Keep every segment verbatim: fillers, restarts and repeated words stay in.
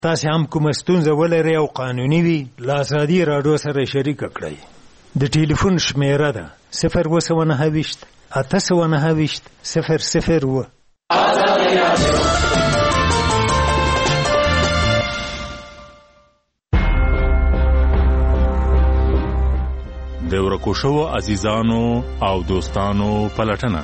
تاسې هم کومه ستونزه ولرئ او قانوني وي له ازادي راډیو سره شریکه کړئ. د ټلیفون شمیره ده صفر اوه سوه نهه ویشت اته سوه نهه ویشت صفر صفر اوه. د ورکو شوو عزیزانو او دوستانو پلټنه.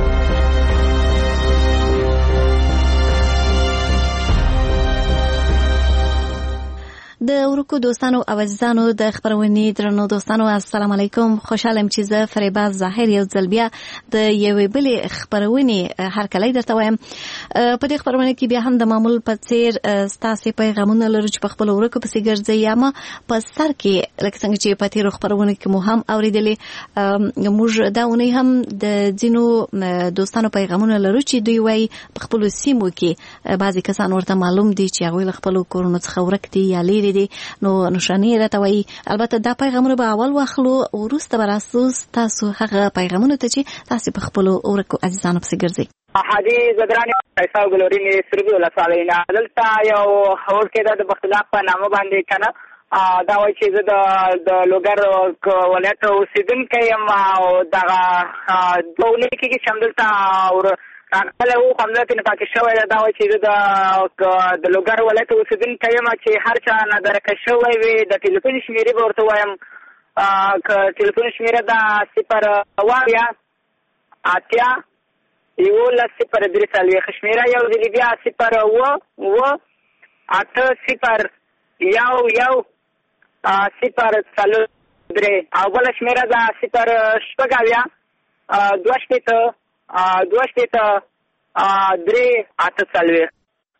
د ورکو دوستانو او عزیزانو د خبرونې درنو دوستانو السلام علیکم. خوشحالم چې زه فریبا ظاهر یو ځل بیا د یوې بلې خبرونې هرکلی درته وایم. په دې خبرونه کې بیا هم د معمول په څیر ستاسې پیغامونه لرو چې په خپل ورکو پسې ګرځئ یا ما په سر کې لکه څنګه چې په تېرو خبرونه کې مو هم اورېدلې. موږ دا اونۍ هم د ځینو دوستانو پیغامونه لرو چې دوی وایي په خپلو سیمو کې بعضې کسان ورته معلوم دي چې هغوی له خپلو کورونو څخه ورک دي یا لیرې دي، نو نشانې راته وایي. البته دا پیغامونه به اول واخلو، وروسته به راسو تاسو هغه پیغامونو ته چې تاسې په خپلو ورکو عزیزانو پسې ګرځئ. حاجي زدراني پیسا ګلورینې سربي ولسوالۍ نه دلته یو هوډ کې د بختلاق په نامه باندې کنه دا وایي چې زه د لوګر ولایت اوسېدونکی یم او دغه دوه اونۍ کېږي چې همدلته راغلی و، خو همدلته نه پاتې شوی ده. دا وایي چې زه د لوګر ولایت اوسېدونکی یم چې هر چا نه درکه شوی وي د ټلیفون شمېرې به ورته وایم. که ټلیفون شمېره ده صفر اوه اویا اتیا یولس صفر درې څلوېښت، شمېره یو ځلې بیا صفر اوه اوه اته صفر یو یو صفر څلور درې، او بله شمېره ده صفر شپږ اویا دوه شپېته دوه شپېته درې اته څلوېښت.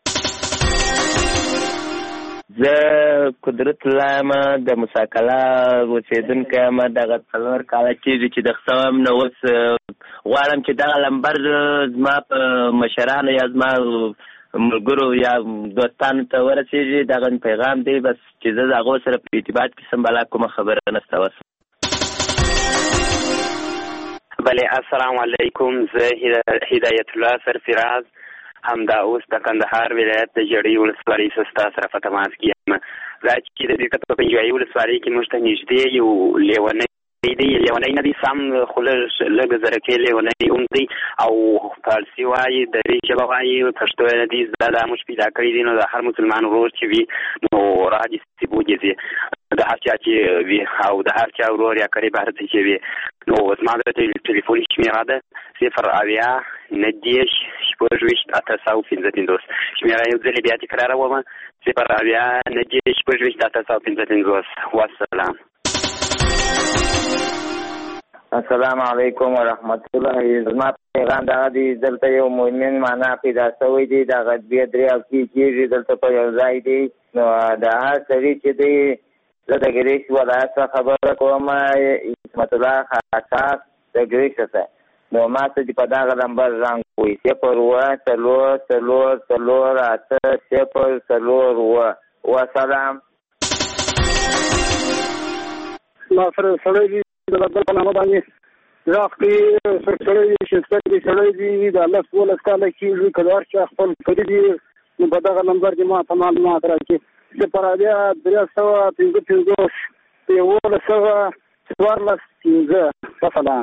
زه قدرت الله یم، د موساکلا اوسېدونکی یم. دغه څلور کاله کېږي چې د ښه یم. نو اوس غواړم چې دغه لمبر زما په مشرانو یا زما ملګرو یا دوستانو ته ورسېږي. دغه پیغام دی بس چې زه د هغو سره په ارتباط کې سم، بلا کومه خبره نشته. وس بله السلام علیکم. زه هدایت الله سرفراز همدا اوس د کندهار ولایت د ژړۍ ولسوالۍ سستا سره په تماس کې یم. دا چې د دې په پنجوایي ولسوالۍ کې موږ ته نږدې یو لیونی دی، لیونی نه دی سم خو لږ لږ زرکې لیونی هم دی او فارسي وایي، دري ژبه وایي، پښتو یې نه دی زده. دا موږ پیدا کړي دي. نو د هر مسلمان ورور چې وي نو راځي سیبوږي ځي د هر چا چې وي او د هر چا ورور یا قریب هر څه چې وي. نو زما د ټلیفون شمېره ده صفر اویا نهه دېرش شپږ ویشت اته سوه پنځه پنځوس. شمېره یو ځلې بیا تکراروم صفر اویا نهه دېرش شپږ ویشت اته سوه پنځه پنځوس. والسلام. السلام علیکم ورحمت الله. زما پیغام دغه دی، دلته یو مؤمن معنا پیدا شوی دی. دغه دوې درې هفتې کېږي دلته په یو ځای دی. نو د هر سړي چې دی زه د ګریش ولایت څخه خبره کوم، عصمت الله خاصاس د ګریش څخه. نو ما ته چې په دغه نمبر رنګ وایي صفر اوه څلور څلور څلور اته صفر څلور اوه. وسلام. ما سره سړی دی د بدل په نامه باندې راق دی سړی دی شستر دی سړی دی د الله سولس کاله کېږي. که د هر چا خپل فري دي نو په دغه نمبر کې ما ته معلومات راکړي. صفر اویا درې سوه پنځه پنځوس یولس سوه څوارلس پنځه. وسلام.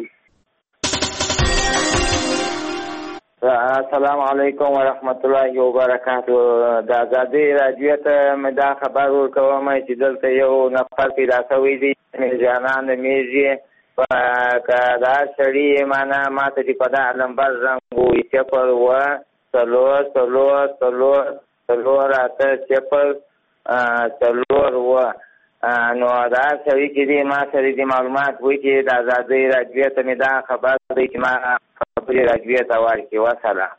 السلام علیکم ورحمت الله وبرکاتو. د ازادۍ راډیو ته مې دا خبر ورکوم چې دلته یو نفر پیدا شوی دی جانان نومیږي. که د هر سړي معنا ما ته چې په دغه نمبر رنګ ووایي صفر اوه څلور څلور څلور څلور اته صفر څلور اوه. نو دا سړي چې دی ما سره دې معلومات وایي چې د ازادۍ راډیو ته مې دا خبر دی چې ما خبرې راډیو ته ورکړي. وسلام.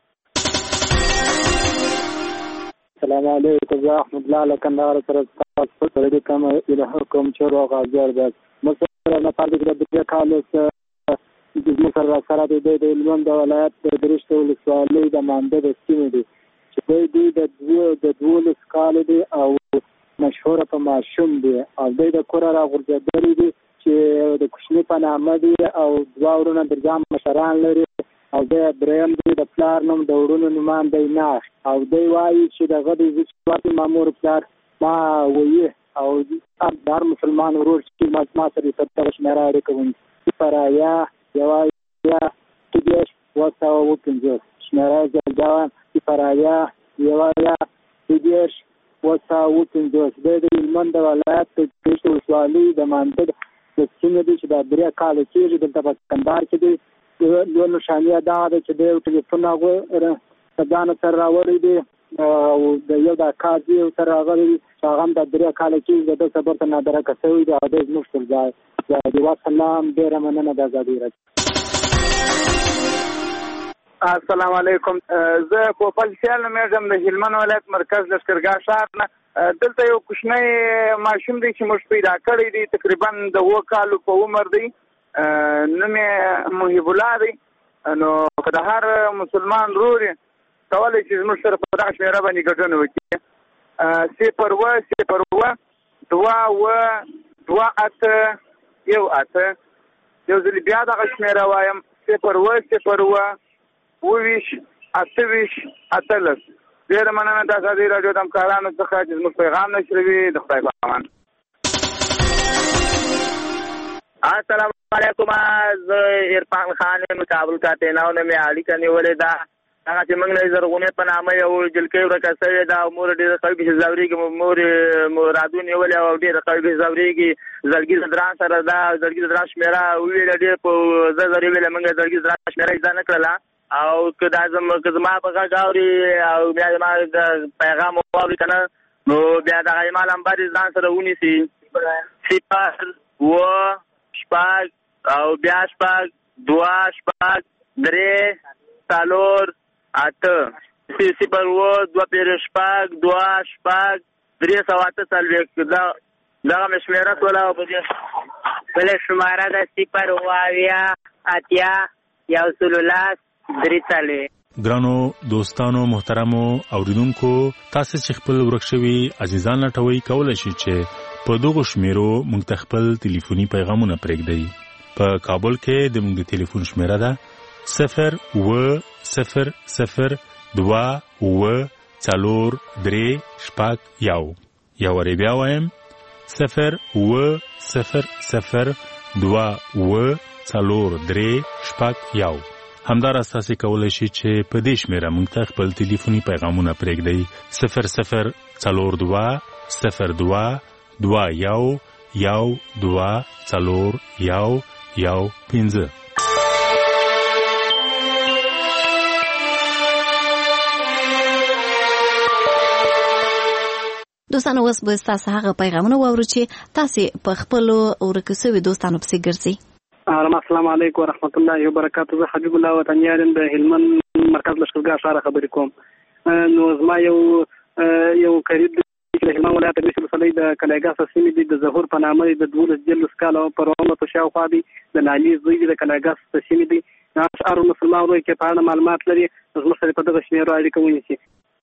السلام علیکم. زه احمد الله له کندهار سره تاسو سره د کوم الهکم چور او غاجر ده مثلا نه پاتې د دې کال سره د سره سره د دې لوند ولایت د درشت ولسوالۍ د مانده د سیمې دي چې دوی د دوه د دولس کال دي او مشهور په ماشوم دي او دوی د کور را غورځېدلي دي چې د کوشنی په نامه دي او دوه ورونه د ځام مشران لري او د دریم دی د پلار نوم د وړونو نومان دی ناخ او دی وایي چې دغه دی چې مامور پلار ما وایي او هر مسلمان ورور چې ما ما سره ستاسو شمیره اړیکه ونیسي صفر اویا یو اویا شپږ اووه سوه اووه پنځوس شمیره یې ځل صفر اویا یو اویا شپږ اووه سوه اووه پنځوس دی د هلمند ولایت د پېښ ولسوالۍ د مانده د سیمې دی چې دا درې کاله کېږي دلته په کندهار کې دی یو نښانیه دغه ده چې دی یو ټلیفون هغه د ځانه سره راوړی دی او د یو دا کار دی سره راغلی دی چې هغه هم دا درې کاله کېږي د ده صبر ته نادرکه شوی دی او دی زموږ پر ځای دی وسلام ډېره مننه د ازادۍ راډیو. السلام علیکم. زه پوپل سیال نومېږم د هلمند ولایت مرکز لښکرګاه ښار نه. دلته یو کوچنی ماشوم دی چې موږ پیدا کړی دی تقریبا د اووه کالو په عمر دی. نوم یې محیب الله دی. نو که د هر مسلمان ورور یې کولی چې زموږ سره په دغه شمېره باندې ګډون وکړي. صفر اووه صفر اووه دوه اووه دوه اته یو اته. یو ځل بیا دغه شمېره وایم صفر اووه صفر اووه اووه ویشت اته ویشت اتلس. ډېره مننه د ازادۍ راډیو د همکارانو څخه چې زموږ پیغام نشروي. د خدای په امان. السلام علیکم. زه عرفان خان یم کابل کاتیناو نه مې اړیکه نیولې ده. هغه چې موږ نه زرغونې په نامه یو جلکۍ ورکه شوې ده او مور ډېره قوي پسې ځورېږي. مور رادو نیولې او ډېره قوي پسې ځورېږي. زړګي د دران سره ده. زړګي د دران شمېره وویله ډېر په زه زر یې ویله موږ زړګي د دران شمېره یې زده نه کړله او که دا که زما په غږ اوري او بیا زما د پیغام واوري که نه نو بیا دغه زما لمبر یې ځان سره ونیسي. صفر اووه شپږ او بیا شپږ دوه شپږ درې څلور اته صفر اووه دوه پېره شپږ دوه شپږ درې سوه اته څلوېښت. دغه مې شمېره ټوله په دې بله شماره ده صفر اووه اویا اتیا یو سلو لس درې څلوېښت. ګرانو دوستانو محترمو اوریدونکو تاسو چې خپل ورک شوي عزیزان لټوي کولی شئ چې په دغو شمیرو موږ ته خپل ټلیفوني پیغامونه پرېږدئ. په کابل کې د موږ د ټلیفون شمیره ده صفر اووه صفر صفر دوه اووه څلور درې شپږ یو. یو وارې بیا وایم صفر اووه صفر صفر دوه اووه څلور درې شپږ یو. همداراز تاسو کولی شئ چې په دې شمیره موږ ته خپل ټلیفوني پیغامونه پرېږدئ صفر صفر څلور دوه صفر دوه دوه یو یو دوه څلور یو یو پنځه. دوستانو اوس به ستاسو هغه پیغامونه واورو چې تاسو په خپلو ورکو سوي دوستانو پسې ګرځئ. السلام علیکم ورحمت الله وبرکاته. زه حبیب الله وطنیار یم د هلمند مرکز لښکرګاه ښار خبرې کوم. نو زما یو یو قریب د هلمند ولایت د پېښ ولسوالۍ د کلیګاه سیمې دی د ظهور په نامه د دولس جلوس کاله پر عمر په شاوخوا دی د نالي زوی دی د کلیګاه سیمې دی. هر مسلمان ورور کې په اړه معلومات لري زموږ سره په دغه شمېرو اړیکه ونیسي.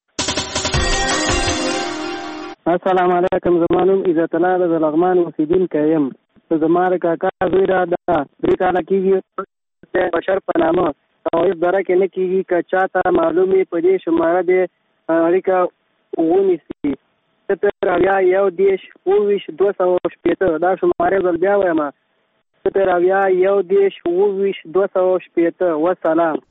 السلام علیکم. زما نوم عزت الله د لغمان اوسېدونکی یم. زما د کاکا زوی را ده درې کاله کېږي د بشر په نامه او هېڅ دره کې نه کېږي. که چاته معلوم وي په دې شماره دې اړیکه ونیسي. صفر اویا یو دېرش اووه ویشت دوه سوه شپېته. دا شمارې ځل بیا وایم صفر اویا یو دېرش اووه ویشت دوه سوه شپېته. وسلام.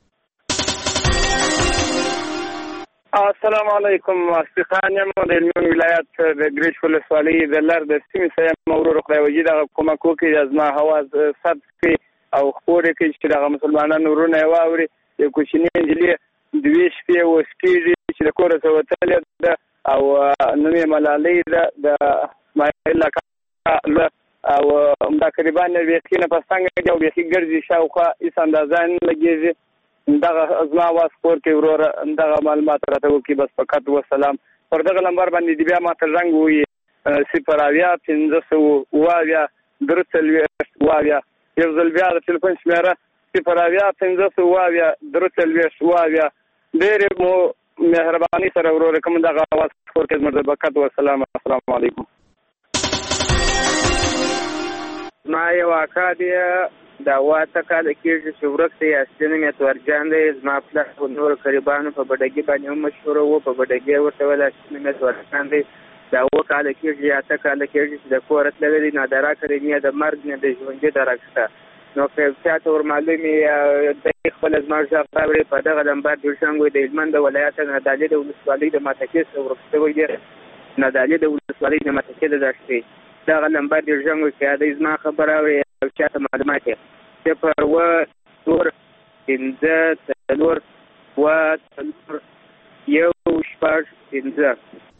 السلام علیکم. اصفهان یم د هلمند ولایت د ګریش ولسوالۍ د لر د سیمې څخه یم. ورور خدای وجي دغه کومک وکړي زما هواز ثبت کړي او خپور کړي چې دغه مسلمانانو ورونه یې واوري. یو کوچنۍ نجلۍ دوې شپې وسکېږي چې د کوره څخه وتلې ده او نوم یې ملالۍ ده د اسماعیل اکا او همدا قریبان بیخي نه په څنګه دي او بیخي ګرځي شاوخوا هېڅ اندازه نه لګېږي. دغه زما اواز خپور کړي وروره دغه معلومات راته وکړي. بس فقط وسلام. پر دغه نمبر باندې دې بیا ما ته زنګ ووایي صفر اویا پنځه سوه اووه اویا درې څلوېښت اووه اویا. یو ځل بیا د ټلیفون شمېره صفر اویا پنځه سوه اووه اویا درې څلوېښت اووه اویا. ډېرې مو مهرباني سره وروره کوم دغه اواز خپور کړي. زموږ د برکت وسلام. السلام علیکم. ما یو اکا دی دا اوه اته کاله کېږي چې ورک دی. اصلي نوم یې تورجان دی. زما پلار په نورو قریبانو په بډګي باندې هم مشهوره و. په بډګي ورته ویل اصلي نوم یې تورجان دی. دا اوه کاله کېږي یا اته کاله کېږي چې د کوره تللی دی. نه د راکړې نه د مرګ نه د ژوندي درک شته. نو که چا ته ورمعلوم وي دی خپله زما غږ راوړي. په دغه لمبر جوړشنګ وي د هلمند د ولایت نادعلي د ولسوالۍ د ماتکې څخه ورک شوی دی. نادعلي د ولسوالۍ د ماتکې د دښتې دغه لمبر جوړشنګ وي. که دی زما خبره اوري او چا ته معلومات یې صفر اوه څلور پنځه څلور اوه څلور یو شپږ پنځه.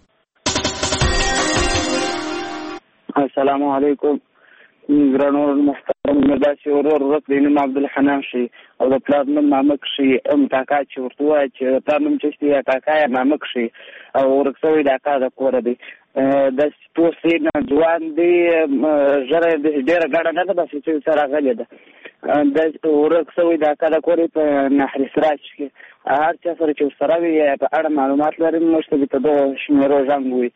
السلام علیکم. ګرانو محترم مداسي ورور ورک دی نوم عبدالحنان شي او د پلار نوم مامک شي. ام کاکا چې ورته ووایه چې پلار نوم چشتي یا کاکا یا مامک شي او ورک شوی د اکا د کوره دی. د پوستې نه ځوان دی. ژره ډېره ګډه نه ده بس چې سره راغلې ده. د ورک شوی د اکا د کورې په نهر سراج کې هر چا سره چې ورسره وي په اړه معلومات لري موږ ته په دغو شمېرو زنګ ووایي.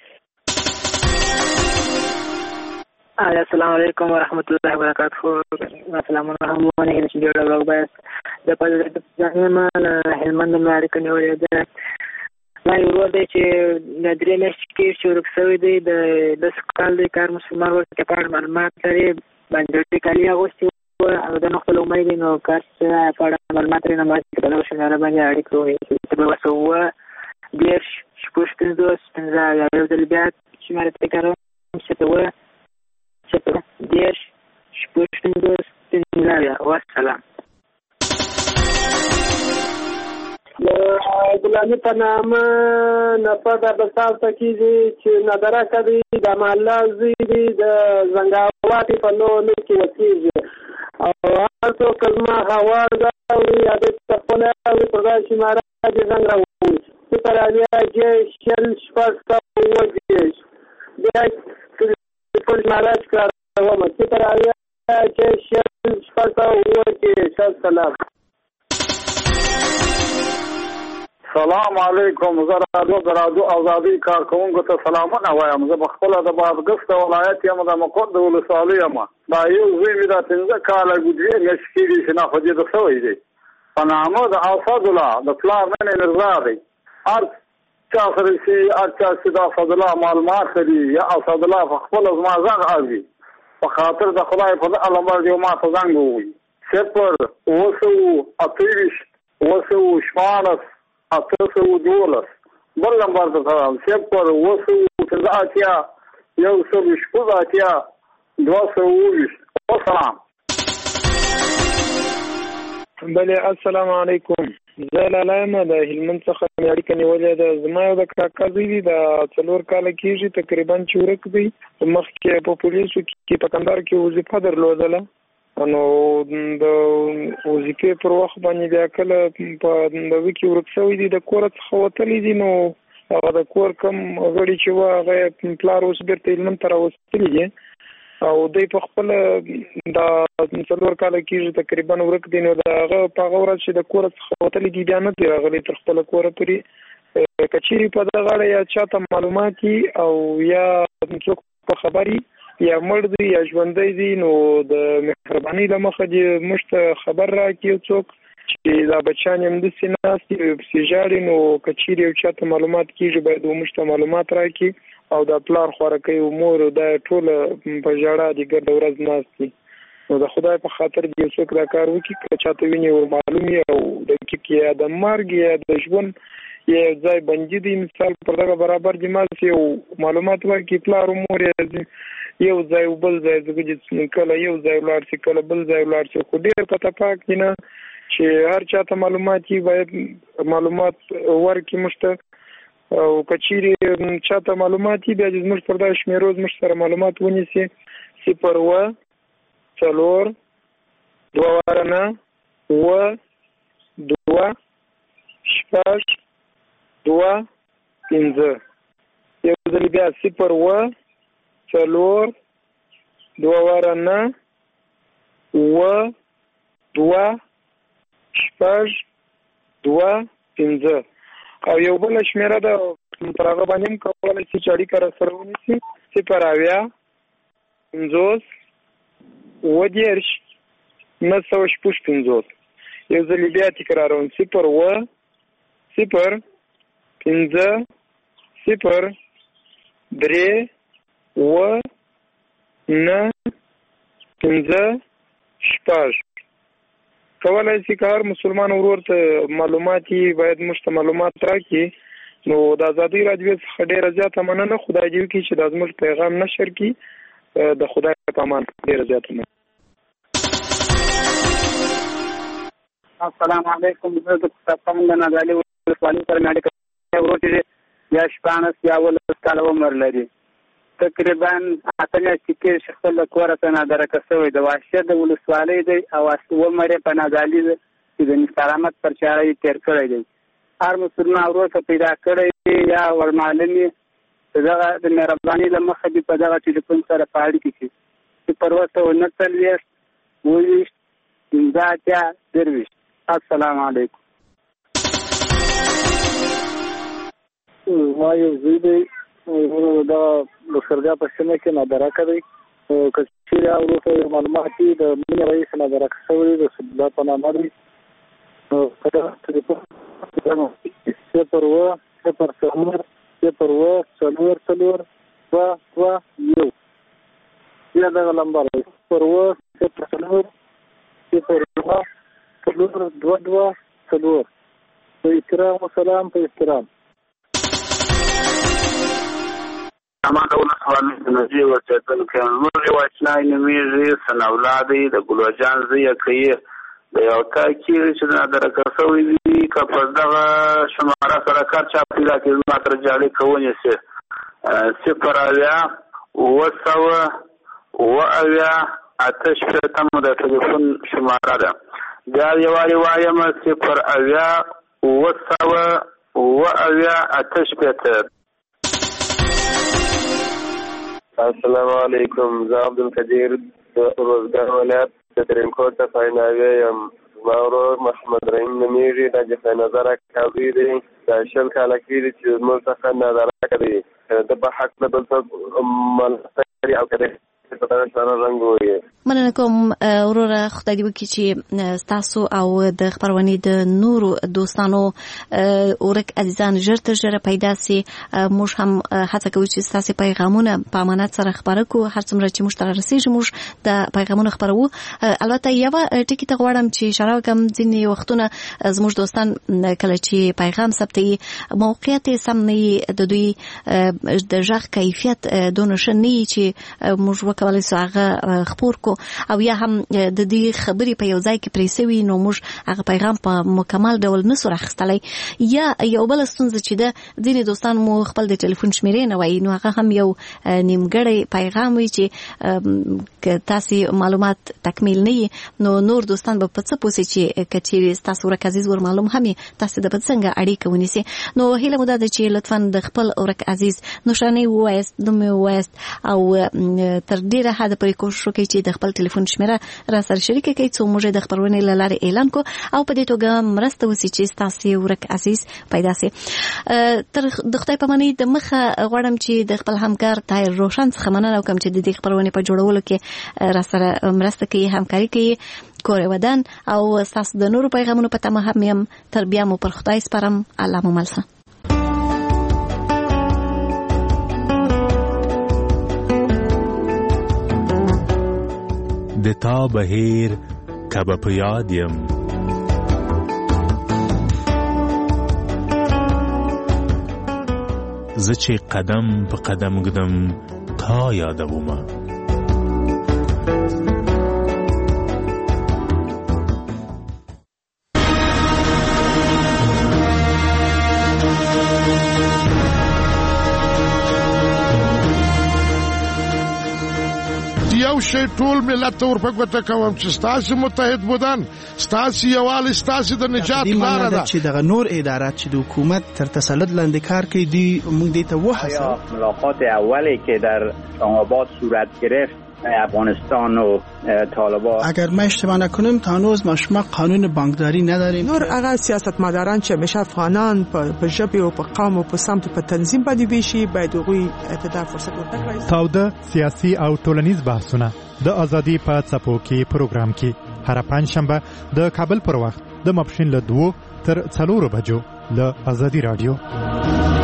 السلام علیکم ورحمت الله وبرکاته. سلامونه هم ونه چې جوړه ورو باید د پدې ما هلمند مې اړیکه نیولې ده. ما یو ورور دی چې د درې میاشتې کې چې ورک شوی دی. د لس کال دی کار مسلمان ورته په اړه معلومات لري. باندې کالي اغوستي وه او د نو خپل عمر دی نو کار څه په اړه معلومات لري. نو باید په دغه شمېره باندې اړیکه ووایي چې به ورته اووه دېرش شپږ پنځوس پنځه یا یو ځل بیا شمېره پرې کاروم چې ته اووه صفر دېرش شپږ پنځوس پنځه اویا. والسلام. د ګلاني په نامه نفر د بسال ته کېږي چې ندرکه دی د محله زوی دی د زنګاواتې په نوم کې وکېږي او هر څوک زما هوار ده اوري یا د خپله اوري پر دا شماره د زنګ راوړي صفر اویا جې شل شپږ سوه اووه دېرش. بیا ټول شماره چې کاروم صفر اویا جې شل شپږ سوه اووه دېرش. السلام. سلام علیکم. زه رادیو د رادیو ازادۍ کارکوونکو ته سلامونه وایم. زه په خپله د بادغیس د ولایت یم د مقر د ولسوالۍ یم. دا یو زوی مې دا پنځه کاله دوې میاشتې کېږي چې ناخوځېده شوی دی. په نامه د اسدالله د پلار نوم یې مرزا دی. هر چا سره چې هر چا چې د اسدالله معلومات لري یا اسدالله په خپله زما غږ اوري په خاطر د خدای په دغه نمبر یو ما ته زنګ ووایي. صفر اوه سوه اته ویشت اوه سوه شپاړس اته سوه دولس. بل نمبر ته سلام صفر اوه سوه پنځه اتیا یو سوه شپږ اتیا دوه سوه اووه ویشت. والسلام. بله السلام علیکم. زه لالا یم د هلمند څخه مې اړیکه نیولې ده. زما یو د کاکا زوی دی د څلور کاله کېږي تقریبا چې ورک دی. مخکې په پولیسو کې په کندهار کې وظیفه درلودله نو د وظیفې پر وخت باندې بیا کله په دغه کې ورک شوی دی. د کور څخه وتلی دی نو هغه د کور کم غړي چې وه هغه پلار اوس بېرته هلمند ته راوستلي دي او دوی په خپله دا څلور کاله کېږي تقریبا ورک دی. نو د هغه په هغه ورځ چې د کور څخه وتلی دي بیا نه دی راغلی تر خپله کوره پورې. که چیرې په دغه اړه یا چا ته معلومات او یا څوک په خبر یا مړ دی یا ژوندی دی نو د مهربانۍ له مخه دې موږ ته خبر راکړي یو څوک چې دا بچیان یې همداسې ناست دي پسې ژاړي. نو که چیرې یو چا ته معلومات کېږي باید موږ ته معلومات راکړي او دا پلار خوارکۍ او مور دا ټوله په ژړا دي ګرده ورځ ناست دي. نو د خدای په خاطر دې یو څوک دا کار وکړي که چا ته ویني ور معلوم وي او دقیق یا د مرګ یا د ژوند یا یو ځای بندي دی مثال پر دغه برابر دي ماسې یو معلومات ورکړي پلار او مور یې یو ځای او بل ځای ځکه کله یو ځای ولاړ شي کله بل ځای ولاړ شي. خو ډېر په تفاق دي نه چې هر چا ته معلومات وي باید معلومات ورکړي موږ ته او که چیرې چا ته معلومات وي بیا چې زموږ پر دغه شمېرو زموږ سره معلومات ونیسي. صفر اوه څلور دوه واره نه اوه دوه شپږ دوه پنځه. یو ځل بیا صفر اوه څلور دوه واره نه اوه دوه شپږ دوه پنځه. او یو بله شمېره ده پر هغه باندې هم کولی شي چې اړیکه راسره ونیسي. صفر اویا پنځوس اووه دېرش نه سوه شپږ پنځوس. یو ځل بیا تکراروم، صفر اوه صفر پنځه صفر درې اوه نه پنځه شپږ. کولای شي که هر مسلمان ورور ته معلومات یې باید موږ ته معلومات راکړي. نو د ازادۍ راډیو څخه ډېره زیاته مننه. خدای دې وکړي چې دا زموږ پیغام نشر کړي. د خدای په امان ډېره زیاته مننه. السلام علیکم. زه د پاکستان د نادعلي ولسوالۍ سره مې اړیکه ورور چې یا شپاړس یا اوولس کاله عمر لري. تقریبا اته میاشتې تېرې شي خپل له کوره ته نادرکه شوی د وحشیه د ولسوالۍ دی او عمر یې په نادعلي چې د مسترامت پر چاره یې تېر کړی دی. هر مسلمان ورور ته پیدا کړی یا ورمعلم یې د دغه د مهربانۍ له مخه دې په دغه ټلیفون سره په اړیکې کې صفر اوه سوه نهه څلوېښت اووه ویشت پنځه اتیا درویشت. السلام علیکم. ما یو زوی دی دا لوشرګا په سیمه کې نادرکه دی. که چېرې وروسته معلومات دي د مینې رئیس نادرکه شوی دی د سبلا په نامه دی. په دغه ټلیفون صفر اوه صفر څلور صفر اوه څلور څلور دوه دوه یو. بیا دغه نمبر دی صفر اوه صفر څلور صفر دوه څلور دوه دوه څلور. په احترام و سلام په احترام. اما د ولسوالۍ د نجیب اوسېدونکی زموږ یو اشنای نومېږي ثناءالله دی د ګلوجان زویه کوي د یو کار کېږي چې نادرکه شوی وي که په دغه شماره سره کار چا پیدا کړي زما سره جالۍ که ونیسي صفر اویا اووه سوه اووه اویا اته شپېتم د ټلیفون شماره ده. بیا یې وارې وایم صفر اویا اووه سوه اووه اویا اته شپېته. السلام علیکم. زه عبدالقدیر د روزګان ولایت د ترینکوټ څخه ناوی یم. زما ورور محمد رحیم نومېږي. دا جفا نظره کابي دی. دا شل کاله کېږي چې زموږ څخه نادرکه دی. د په حق نه بل څوک ملستري او که دی په دغه سره رنګ ووایي. مننه کوم وروره. خدای دې وکړي چې ستاسو او د خپرونې د نورو دوستانو ورک عزیزان ژر تر ژره پیدا سي. موږ هم هڅه کوو چې ستاسو پیغامونه په امانت سره خپاره کړو. هر څومره چې موږ ته رارسېږي موږ د پیغامونه خپروو. البته یوه ټکي ته غواړم چې اشاره وکړم. ځینې وختونه زموږ دوستان کله چې پیغام ثبتوي موقعیت یې سم نه وي، د دوی د غږ کیفیت دونه ښه نه وي چې موږ وکولی سو هغه خپور کو او یا هم د دې خبرې په یو ځای کې پرې سوي نو موږ هغه پیغام په مکمل ډول نسو راخیستلی. یا یو بله ستونزه چې ده ځینې دوستان مو خپل د ټلیفون شمیرې نه وایي نو هغه هم یو نیمګړی پیغام وي چې تاسې معلومات تکمیل نه وي نو نور دوستان به په څه پوه سي چې که چیرې ستاسو ورک عزیز ور معلوم هم یې تاسې د به څنګه اړیکه ونیسي. نو هیله مو دا ده چې لطفا د خپل ورک عزیز نوشانۍ ووایاست، نوم یې ووایاست او تر ډېره حده پورې کوشش وکړئ چې د خپل ټلیفون شمیره را سره شریکه کړئ څو موږ د خپرونې له لارې اعلان کو او په دې توګه مرسته وسي چې ستاسې ورک عزیز پیدا سي. تر د خدای په امان د مخه غواړم چې د خپل همکار طاهر روشن څخه مننه وکړم چې د دې خپرونې په جوړولو کې را سره مرسته کوي، همکاري کوي. کور ودان او ستاسو د نورو پیغامونو په تمه هم یم. تر بیا مو پر خدای سپارم. الله مو مل شه. د تا بهیر کبه په یاد یم زه چې قدم په قدم ږدم تا یادومه. یو شی ټول ملت ته ورپګوته کوم چې ستاسو متحد بودن، ستاسو یووالی، ستاسو د نجات لاره ده. چې دغه نور ادارات چې د حکومت تر تسلط لاندې کار کوي دی موږ دې ته وهڅوو. ملاقات اولی که در آباد صورت گرفت افغانستان و طالبان، اگر ما اشتباه نکنم تا هنوز ما شما قانون بانکداری نداریم. نور هغه سیاستمداران چې همیشه افغانان په ژبه او په قوم او په سمت په تنظیم باندې ویشي باید هغوی ته دا فرصت ورکړي. تاوده سیاسي او ټولنیز بحثونه د ازادي په څپو کې پروګرام کې هر پنځشنبه د کابل پر وخت د ماپښین له دوو تر څلورو بجو له ازادي رادیو.